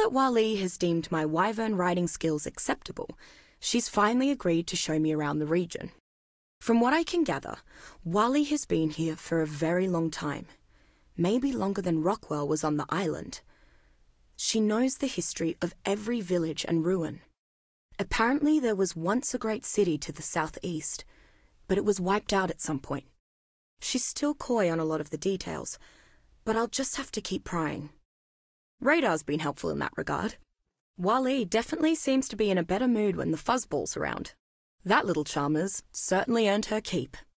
that Wally has deemed my wyvern riding skills acceptable, she's finally agreed to show me around the region. From what I can gather, Wally has been here for a very long time, maybe longer than Rockwell was on the island. She knows the history of every village and ruin. Apparently there was once a great city to the southeast, but it was wiped out at some point. She's still coy on a lot of the details, but I'll just have to keep prying. Radar's been helpful in that regard. Wally definitely seems to be in a better mood when the fuzzball's around. That little charmer's certainly earned her keep.